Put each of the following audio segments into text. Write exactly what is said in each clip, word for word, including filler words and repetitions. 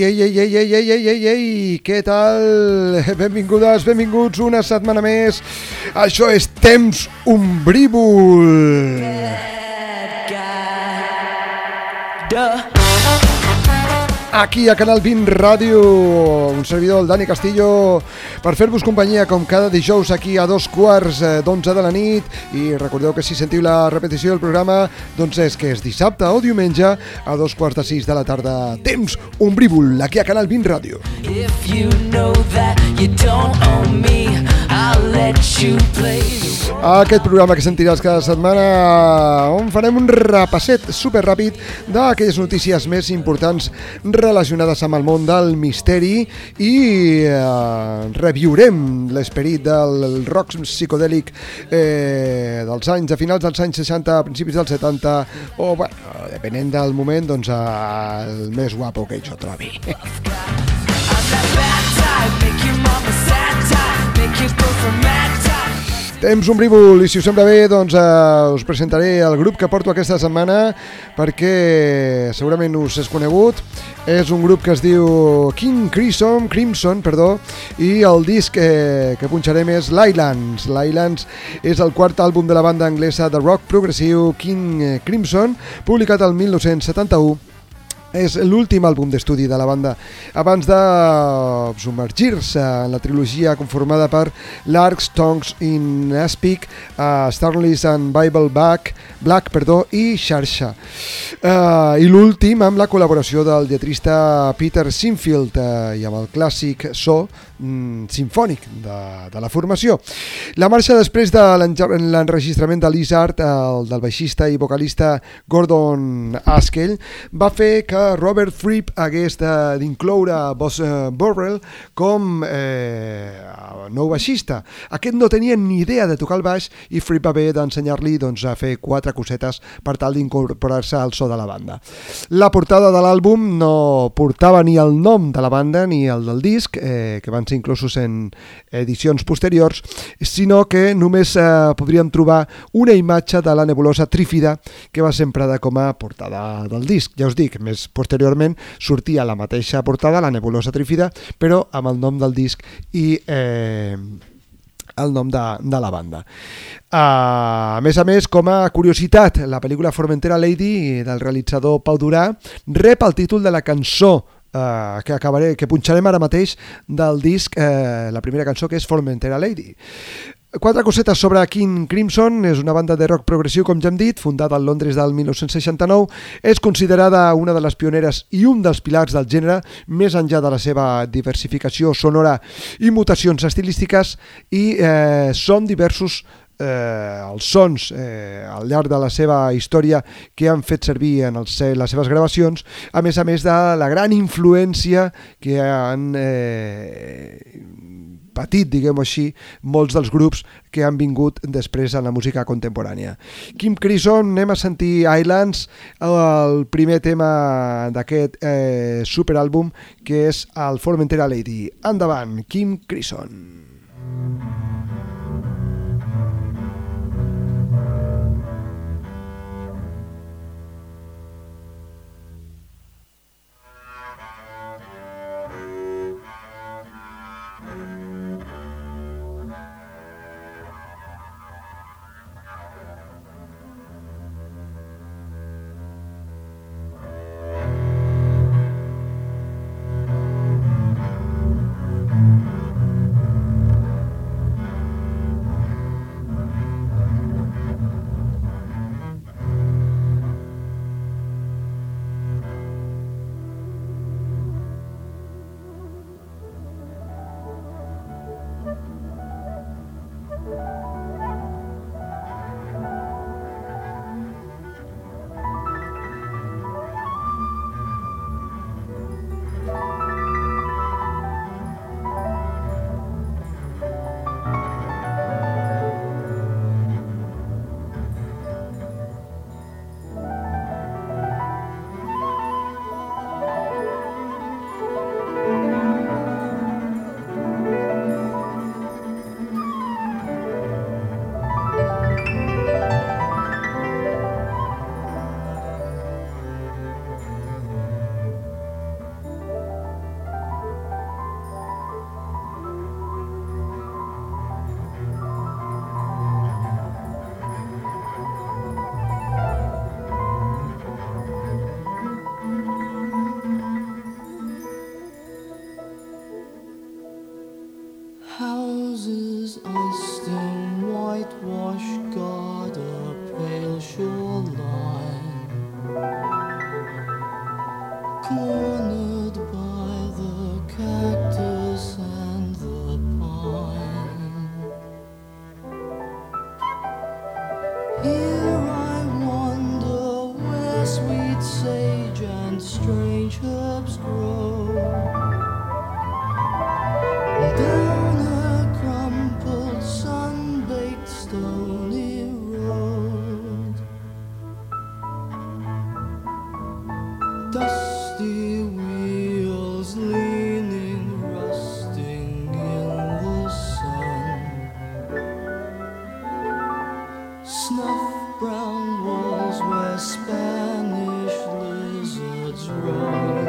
ei, ei, ei, ei, ei, ei, ei, ei, què tal? Benvingudes, benvinguts una setmana més. Això és Temps Ombrívol. Aquí a Canal vint Ràdio, un servidor, el Dani Castillo, per fer-vos companyia com cada dijous aquí a dos quarts d'onze de la nit. I recordeu que si sentiu la repetició del programa, doncs és que és dissabte o diumenge a dos quarts de sis de la tarda. Temps Ombrívol, aquí a Canal vint Ràdio. If you know that you don't own me, I'll let you play. Aquest programa que sentiràs cada setmana, on farem un repasset superràpid d'aquelles notícies més importants relacionades amb el món del misteri i eh, reviurem l'esperit del rock psicodèlic eh, dels anys, de finals dels anys seixanta, principis dels setanta, o, bueno, depenent del moment, doncs el més guapo que jo trobi. Temps Ombrívol, i si us sembla bé, doncs uh, us presentaré el grup que porto aquesta setmana, perquè segurament us és conegut. És un grup que es diu King Crimson, Crimson, perdó, i el disc eh, que punxarem és l'Islands. L'Islands és el quart àlbum de la banda anglesa de rock progressiu King Crimson, publicat el mil nou-cents setanta-u. És l'últim àlbum d'estudi de la banda abans de submergir-se en la trilogia conformada per Larks, Tongues in Aspic, uh, Starless and Bible Black, Black perdó, i Xarxa. Uh, I l'últim amb la col·laboració del lletrista Peter Sinfield uh, i amb el clàssic so mm, sinfònic de, de la formació. La marxa després de l'enregistrament de Lizard, el del baixista i vocalista Gordon Askell, va fer que Robert Fripp hagués d'incloure Boss Burrell com eh, nou baixista. Aquest no tenia ni idea de tocar el baix i Fripp va haver d'ensenyar-li doncs, a fer quatre cosetes per tal d'incorporar-se al so de la banda. La portada de l'àlbum no portava ni el nom de la banda ni el del disc, eh, que van ser inclosos en edicions posteriors, sinó que només eh, podríem trobar una imatge de la nebulosa trífida que va ser emprada com a portada del disc. Ja us dic, més posteriorment sortia la mateixa portada, la nebulosa trífida, però amb el nom del disc i eh, el nom de, de la banda. Uh, a més a més, com a curiositat, la pel·lícula Formentera Lady del realitzador Pau Durà rep el títol de la cançó Uh, que acabaré, que punxarem ara mateix del disc, uh, la primera cançó, que és Formentera Lady. Quatre cosetes sobre King Crimson. És una banda de rock progressiu, com ja hem dit, fundada a Londres del mil nou-cents seixanta-nou. És considerada una de les pioneres i un dels pilars del gènere, més enllà de la seva diversificació sonora i mutacions estilístiques, i eh, són diversos Eh, els sons eh, al llarg de la seva història que han fet servir en els, les seves gravacions, a més a més de la gran influència que han eh, patit, diguem-ho així, molts dels grups que han vingut després en la música contemporània. King Crimson, anem a sentir Islands, el primer tema d'aquest eh, superàlbum, que és el Formentera Lady. Endavant, King Crimson. cornered by the cactus and the pine. Here I wander where sweet sage and strange herbs grow. Down a crumpled, sun-baked, stony road, dusty wheels leaning, rusting in the sun, snuff-brown walls where Spanish lizards run.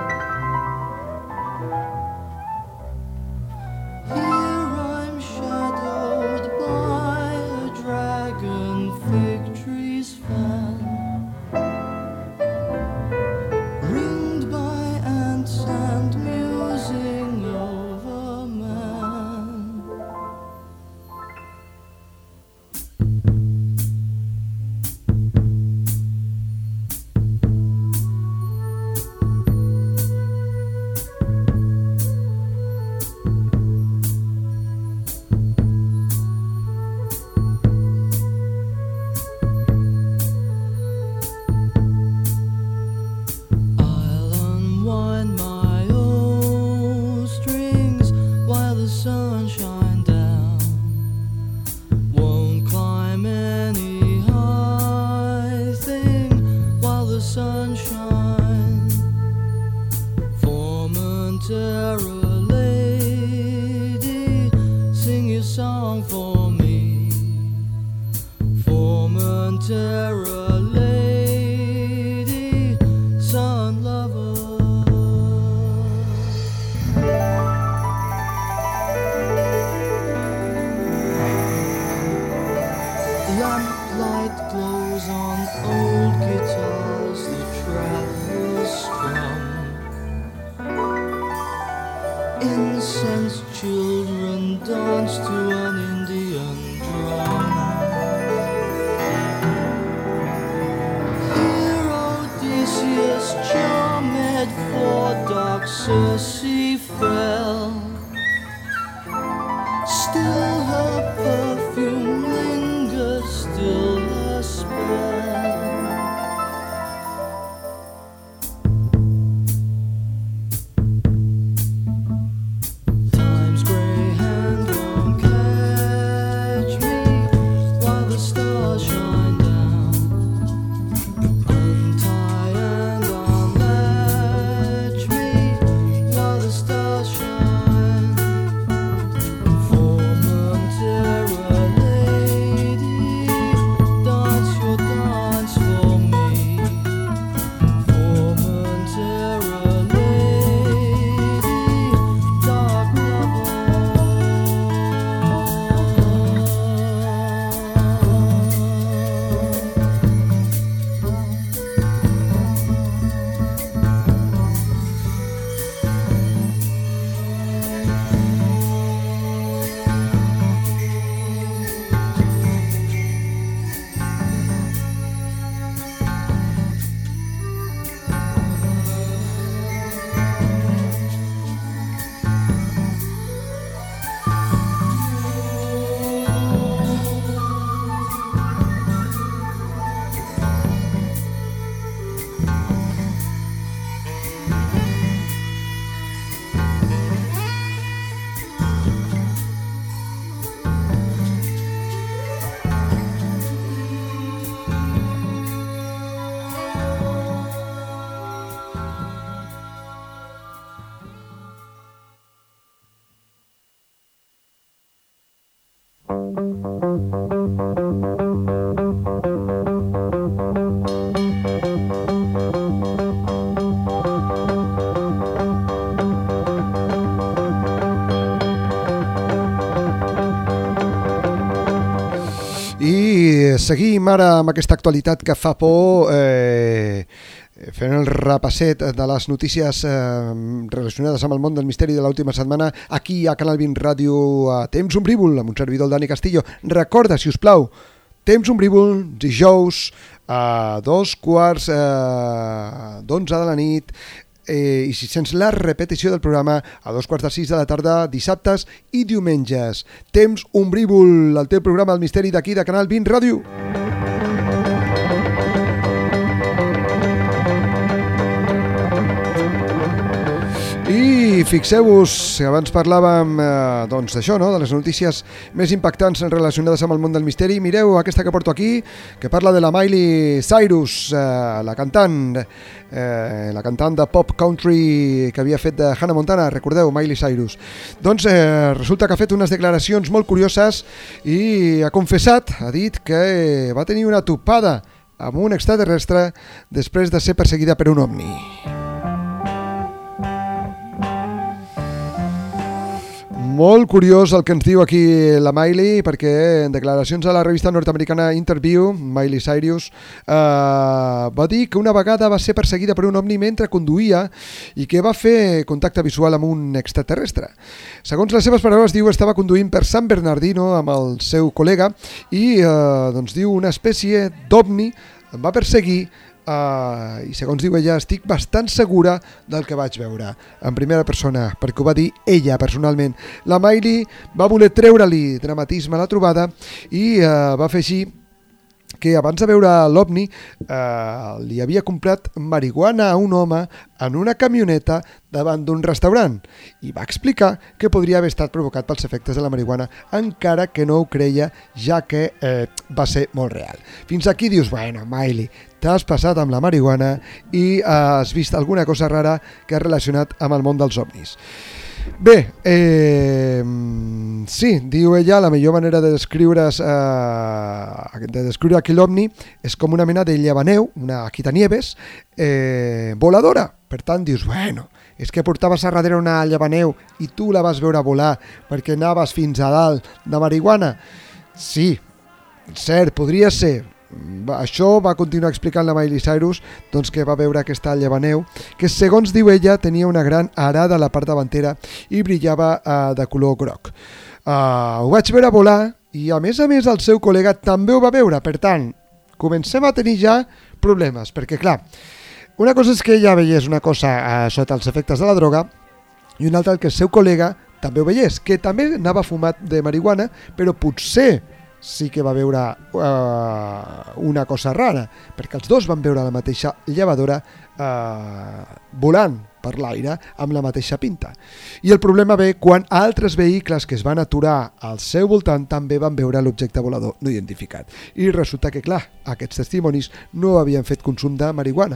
I seguim ara amb aquesta actualitat que fa por, eh, fent el repasset de les notícies eh, relacionades amb el món del misteri de l'última setmana aquí a Canal vint Ràdio a Temps Ombrívol, amb un servidor, el Dani Castillo. Recorda, si us plau, Temps Ombrívol, dijous a dos quarts eh, d'onze de la nit, eh, i si sents la repetició del programa a dos quarts de sis de la tarda, dissabtes i diumenges. Temps ombrívol, el teu programa El Misteri d'aquí, de Canal vint Ràdio. I fixeu-vos, abans parlàvem eh, doncs d'això, no? De les notícies més impactants relacionades amb el món del misteri. Mireu aquesta que porto aquí, que parla de la Miley Cyrus, eh, la cantant, eh, la cantant de pop country que havia fet de Hannah Montana, recordeu, Miley Cyrus. Doncs eh, resulta que ha fet unes declaracions molt curioses i ha confessat, ha dit que va tenir una topada amb un extraterrestre després de ser perseguida per un ovni. Molt curiós el que ens diu aquí la Miley, perquè en declaracions a la revista nord-americana Interview, Miley Cyrus eh, va dir que una vegada va ser perseguida per un ovni mentre conduïa i que va fer contacte visual amb un extraterrestre. Segons les seves paraules, diu, estava conduint per San Bernardino amb el seu col·lega i eh, doncs diu una espècie d'ovni em va perseguir. Uh, i segons diu ella, estic bastant segura del que vaig veure en primera persona, perquè ho va dir ella personalment. La Miley va voler treure-li dramatisme a la trobada i uh, va afegir que abans de veure l'ovni eh, li havia comprat marihuana a un home en una camioneta davant d'un restaurant i va explicar que podria haver estat provocat pels efectes de la marihuana, encara que no ho creia, ja que eh, va ser molt real. Fins aquí dius, bueno, Miley, t'has passat amb la marihuana i eh, has vist alguna cosa rara que has relacionat amb el món dels ovnis. Bé, eh, sí, diu ella, la millor manera de descriure, eh, de descriure aquell ovni és com una mena de llevaneu, una quitanieves eh, voladora. Per tant, dius, bueno, és que portaves a darrere una llevaneu i tu la vas veure volar perquè anaves fins a dalt de marihuana. Sí, cert, podria ser. Això va continuar explicant la Miley Cyrus, doncs que va veure aquesta llevaneu que segons diu ella tenia una gran arada a la part davantera i brillava uh, de color groc. Uh, ho vaig veure volar i a més a més el seu col·lega també ho va veure, per tant comencem a tenir ja problemes, perquè clar, una cosa és que ella veiés una cosa uh, sota els efectes de la droga i una altra que el seu col·lega també ho veiés, que també anava fumat de marihuana, però potser sí que va veure uh, una cosa rara, perquè els dos van veure la mateixa llevadora uh, volant per l'aire amb la mateixa pinta. I el problema ve quan altres vehicles que es van aturar al seu voltant també van veure l'objecte volador no identificat. I resulta que, clar, aquests testimonis no havien fet consum de marihuana.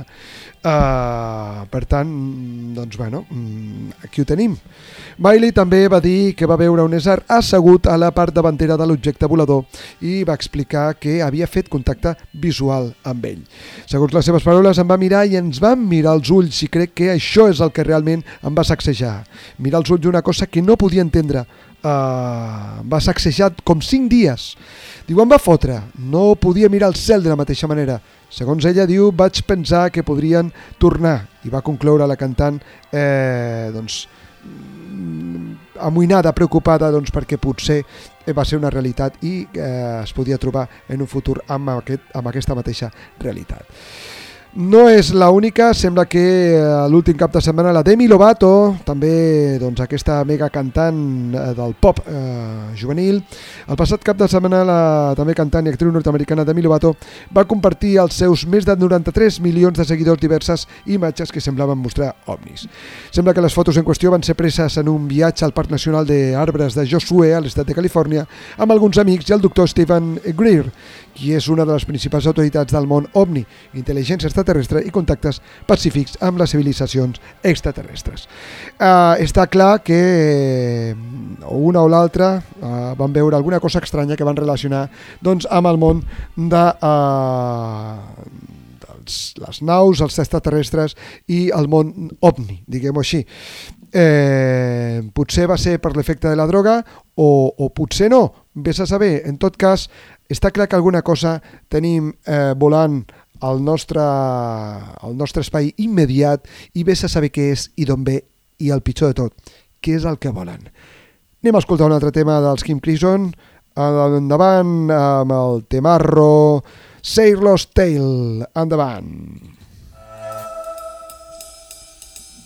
Uh, per tant, doncs, bueno, aquí ho tenim. Miley també va dir que va veure un ésser assegut a la part davantera de l'objecte volador i va explicar que havia fet contacte visual amb ell. Segons les seves paraules, em va mirar i ens vam mirar els ulls i crec que això és el que realment em va sacsejar. Mirar els ulls d'una cosa que no podia entendre. Uh, em va sacsejar com cinc dies. Diu, em va fotre. No podia mirar el cel de la mateixa manera. Segons ella, diu, vaig pensar que podrien tornar. I va concloure la cantant eh, doncs, amoïnada, preocupada, doncs, perquè potser va ser una realitat i eh, es podia trobar en un futur amb, aquest, amb aquesta mateixa realitat. No és l'única, sembla que l'últim cap de setmana la Demi Lovato, també doncs, aquesta mega cantant del pop eh, juvenil, el passat cap de setmana la també cantant i actriu nord-americana Demi Lovato va compartir als seus més de noranta-tres milions de seguidors diverses imatges que semblaven mostrar ovnis. Sembla que les fotos en qüestió van ser preses en un viatge al Parc Nacional d'Arbres de Joshua, a l'estat de Califòrnia, amb alguns amics i el doctor Stephen Greer, qui és una de les principals autoritats del món ovni, intel·ligència extraterrestre i contactes pacífics amb les civilitzacions extraterrestres. Uh, està clar que una o l'altra uh, van veure alguna cosa estranya que van relacionar doncs, amb el món de uh, dels, les naus, els extraterrestres i el món ovni, diguem-ho així. Eh, potser va ser per l'efecte de la droga o, o potser no, vés a saber. En tot cas, està clar que alguna cosa tenim eh, volant al nostre, al nostre espai immediat i vés a saber què és i d'on ve i el pitjor de tot, què és el que volen. Anem a escoltar un altre tema dels King Crimson. Endavant amb el temarro Sailor's Tale. Endavant.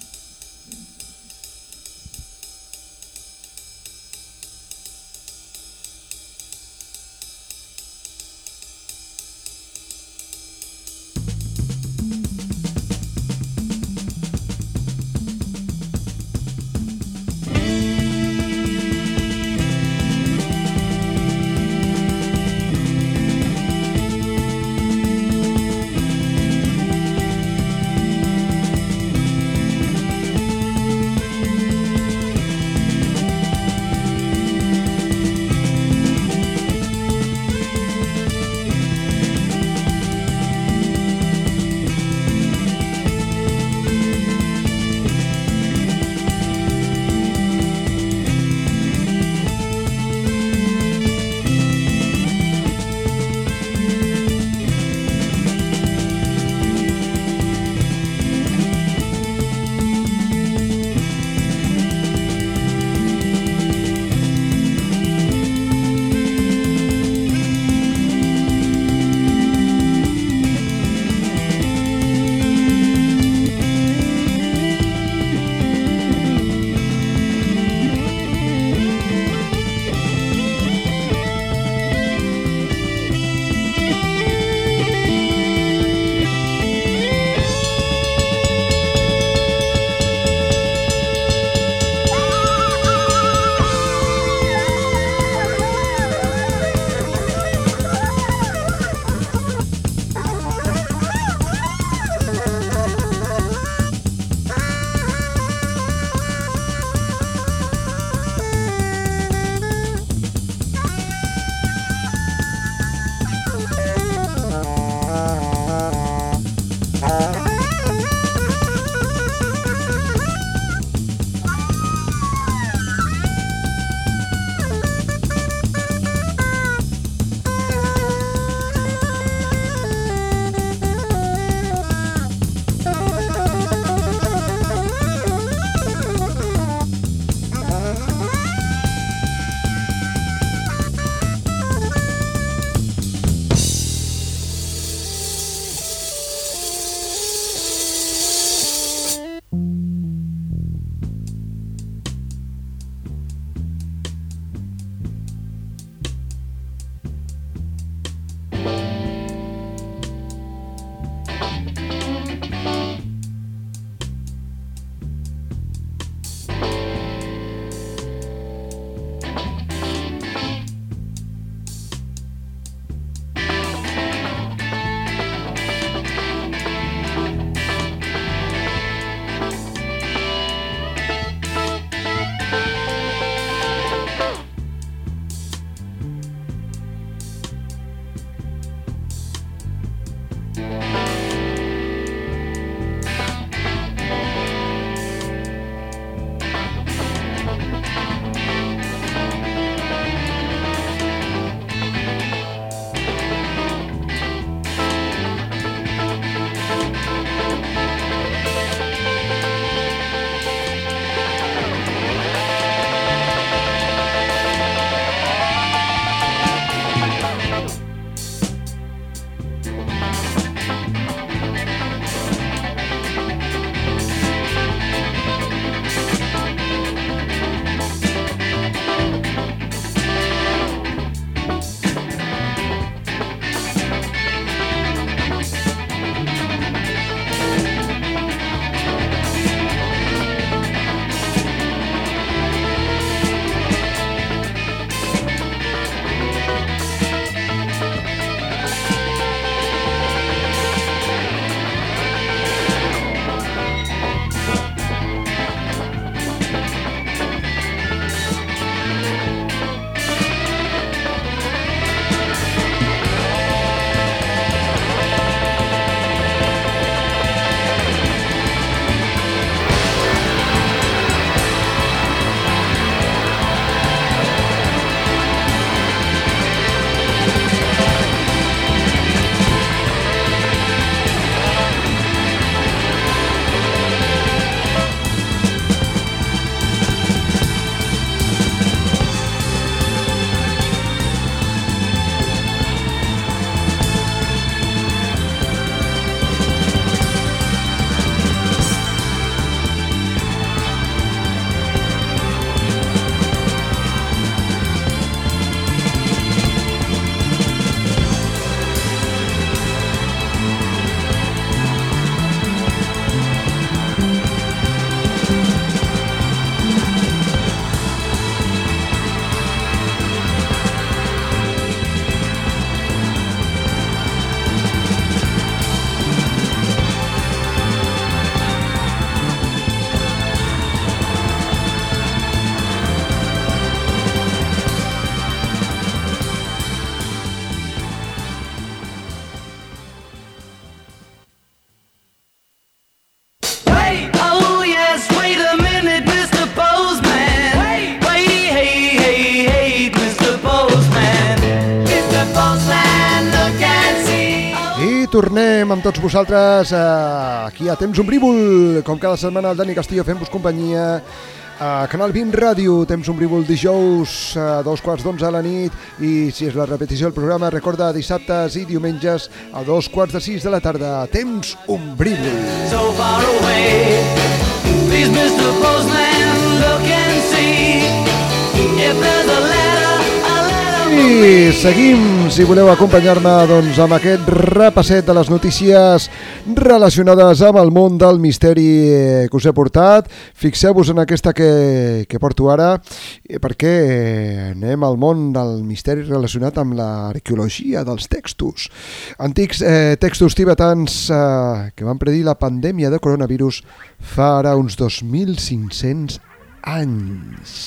tornem amb tots vosaltres eh, aquí a Temps Ombrívol, com cada setmana el Dani Castillo fent-vos companyia a Canal vint Ràdio. Temps Ombrívol dijous a dos quarts d'onze de la nit, i si és la repetició del programa, recorda dissabtes i diumenges a dos quarts de sis de la tarda. Temps Ombrívol. So far away, please mister Postman, look and see if there's a letter. I seguim, si voleu acompanyar-me, doncs, amb aquest repasset de les notícies relacionades amb el món del misteri que us he portat. Fixeu-vos en aquesta que, que porto ara, perquè anem al món del misteri relacionat amb l'arqueologia dels textos. Antics eh, textos tibetans eh, que van predir la pandèmia de coronavirus fa ara uns dos mil cinc-cents anys.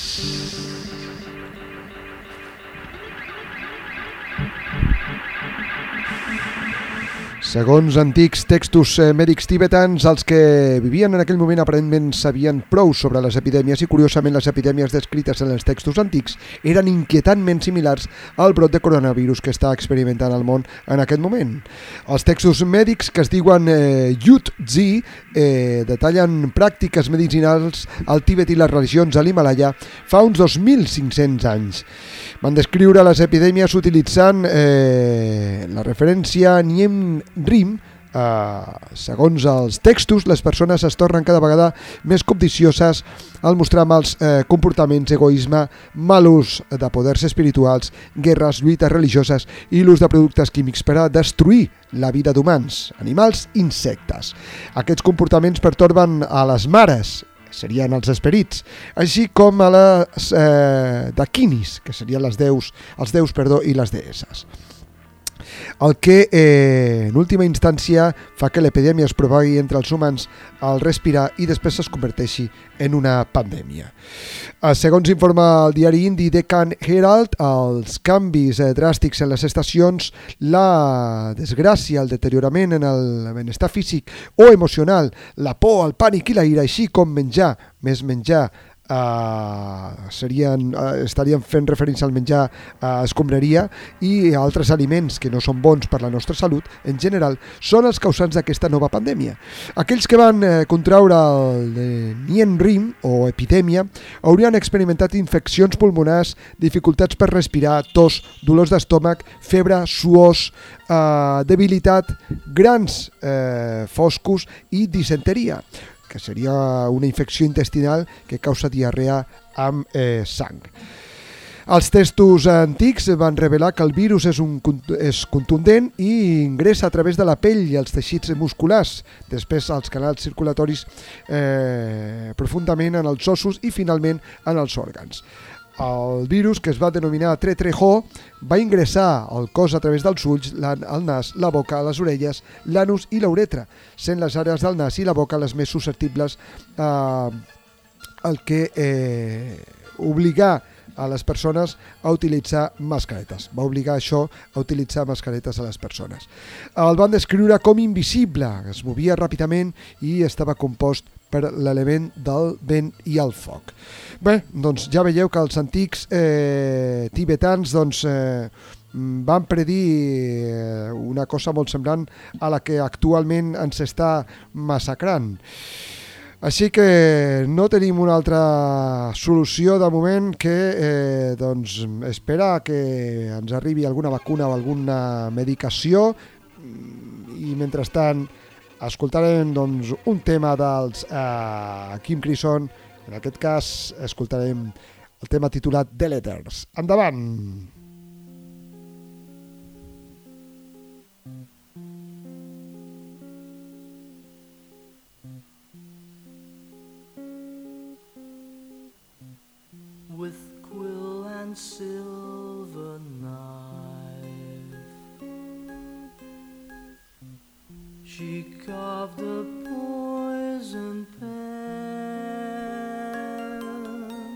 Segons antics textos eh, mèdics tibetans, els que vivien en aquell moment aparentment sabien prou sobre les epidèmies, i curiosament les epidèmies descrites en els textos antics eren inquietantment similars al brot de coronavirus que està experimentant el món en aquest moment. Els textos mèdics, que es diuen eh, Yut-zi, eh, detallen pràctiques medicinals al Tibet i les religions a l'Himalaya fa uns dos mil cinc-cents anys. Van descriure les epidèmies utilitzant eh, la referència Niem Rim. Uh, segons els textos, les persones es tornen cada vegada més codicioses al mostrar mals eh, comportaments, egoisme, mal ús de poders espirituals, guerres, lluites religioses i l'ús de productes químics per a destruir la vida d'humans, animals i insectes. Aquests comportaments pertorben a les mares, serien els esperits, així com a les eh, dakinis, que serien les deus, els déus perdó, i les deesses. El que, eh, en última instància, fa que l'epidèmia es propagui entre els humans al respirar i després es converteixi en una pandèmia. Eh, segons informa el diari indi Deccan Herald, els canvis eh, dràstics en les estacions, la desgràcia, el deteriorament en el benestar físic o emocional, la por, el pànic i la ira, així com menjar, més menjar, Uh, serien, uh, estarien fent referència al menjar uh, escombraria i altres aliments que no són bons per la nostra salut en general, són els causants d'aquesta nova pandèmia. Aquells que van uh, contraure el uh, Nien Rim o epidèmia haurien experimentat infeccions pulmonars, dificultats per respirar, tos, dolors d'estómac, febre, suors, uh, debilitat, grans uh, foscos i disenteria, que seria una infecció intestinal que causa diarrea amb eh, sang. Els textos antics van revelar que el virus és, un, és contundent i ingressa a través de la pell i els teixits musculars, després als canals circulatoris eh, profundament en els ossos i finalment en els òrgans. El virus, que es va denominar Tre-Tre-Ho, va ingressar al cos a través dels ulls, el nas, la boca, les orelles, l'anus i la uretra, sent les àrees del nas i la boca les més susceptibles eh, el que eh, obligar a les persones a utilitzar mascaretes. Va obligar això a utilitzar mascaretes a les persones. El van descriure com invisible, es movia ràpidament i estava compost per l'element del vent i el foc. Bé, doncs ja veieu que els antics eh, tibetans doncs, eh, van predir una cosa molt semblant a la que actualment ens està massacrant. Així que no tenim una altra solució de moment que eh, doncs, esperar que ens arribi alguna vacuna o alguna medicació, i mentrestant escoltarem doncs, un tema dels eh, Kim Crimson. En aquest cas escoltarem el tema titulat The Letters. Endavant! With quill and silver knife, she carved a poison pen,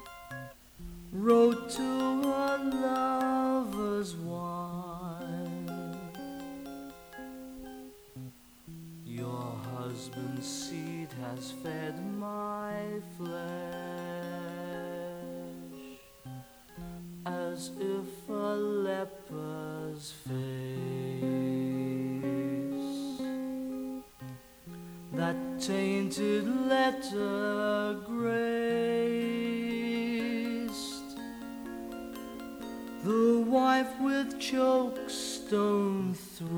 wrote to her lover's wife, your husband's seed has fed my flesh, as if a leper's face tainted letter graced, the wife with chokestone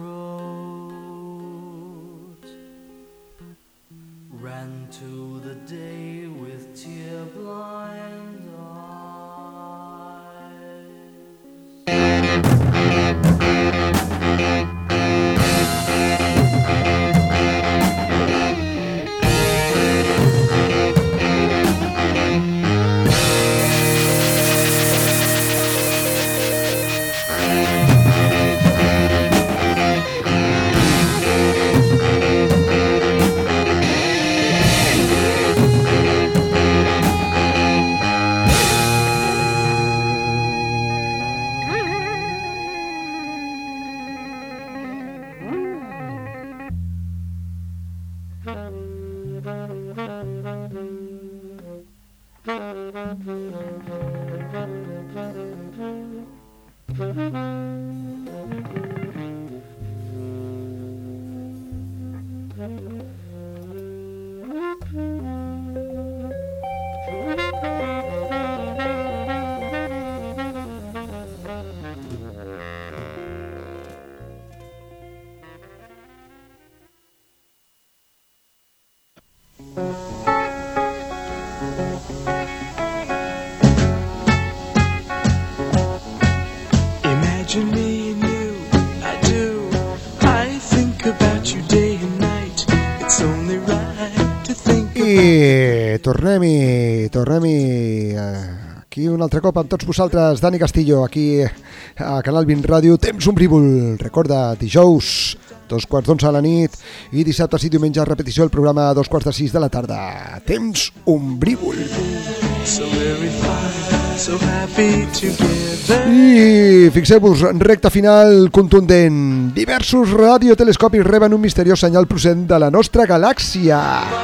throat ran to the day with tear-blind Imagine me and you, I do. I think about you day and night. It's only right to think about... I tornem-hi, tornem-hi aquí un altre cop amb tots vosaltres, Dani Castillo, aquí a Canal vint Ràdio, Temps Ombrívol. Recorda, dijous, dos quarts d'onze a la nit, i dissabte i diumenge repetició el programa a dos quarts de sis de la tarda. Temps Ombrívol. So very fine, so happy together. I fixeu-vos, recta final contundent. Diversos radiotelescopis reben un misteriós senyal procedent de la nostra galàxia.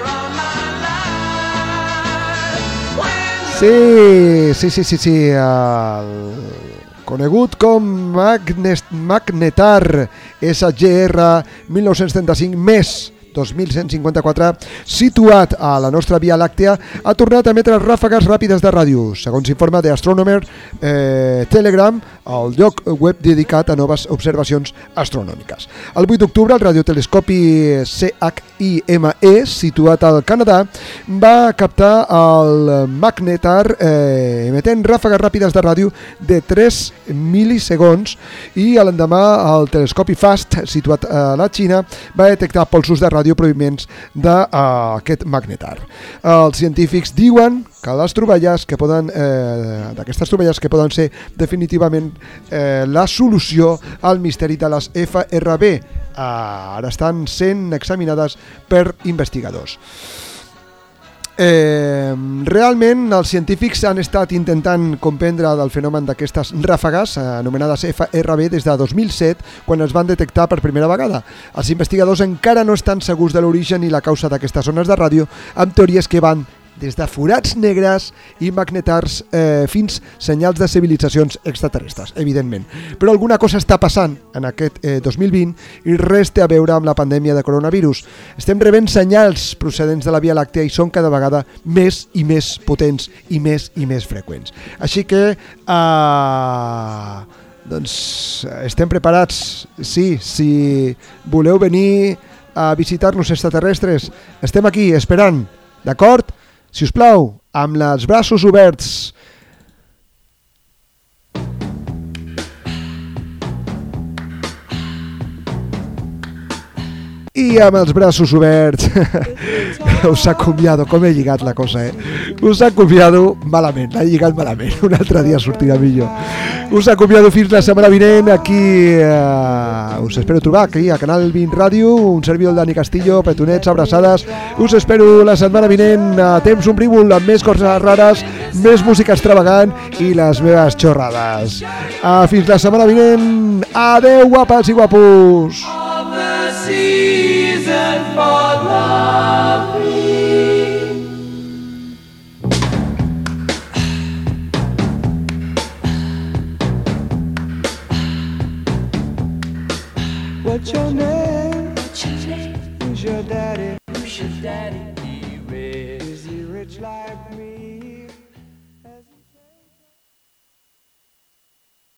Sí, sí, sí, sí, sí. El conegut com Magnes, Magnetar S G R mil nou-cents trenta-cinc més dos mil cent cinquanta-quatre, situat a la nostra Via Làctea, ha tornat a emetre ràfegues ràpides de ràdio, segons informa The Astronomer eh, Telegram, el lloc web dedicat a noves observacions astronòmiques. El vuit d'octubre, el radiotelescopi C H I M E, situat al Canadà, va captar el Magnetar eh, emetent ràfegues ràpides de ràdio de tres milisegons, i l'endemà el telescopi FAST, situat a la Xina, va detectar polsos de ràdio provinents d'aquest uh, magnetar. Els científics diuen que les troballes que poden eh, d'aquestes troballes que poden ser definitivament eh, la solució al misteri de les F R B. Uh, ara estan sent examinades per investigadors. Eh, realment els científics han estat intentant comprendre del fenomen d'aquestes ràfegues anomenades F R B des de dos mil set, quan es van detectar per primera vegada. Els investigadors encara no estan segurs de l'origen i la causa d'aquestes ones de ràdio, amb teories que van des de forats negres i magnetars eh, fins senyals de civilitzacions extraterrestres, evidentment. Però alguna cosa està passant en aquest eh, dos mil vint i res té a veure amb la pandèmia de coronavirus. Estem rebent senyals procedents de la Via Làctea i són cada vegada més i més potents i més i més freqüents. Així que eh, doncs estem preparats. Sí, si voleu venir a visitar-nos extraterrestres, estem aquí esperant, d'acord? Si us plau, amb els braços oberts. I amb els braços oberts us acomiado, com he lligat la cosa, eh? Us acomiado malament, l'he lligat malament, un altre dia sortirà millor. Us acomiado fins la setmana vinent, aquí eh, us espero trobar aquí a Canal vint Ràdio, un servidor Dani Castillo, petonets, abraçades. Us espero la setmana vinent a Temps Ombrívol amb més coses rares, més música extravagant i les meves xorrades. Uh, fins la setmana vinent, adeu guapes i guapos! Season for loving. What's your name? What's your name? Who's your daddy? Who's your daddy be rich? Is he rich like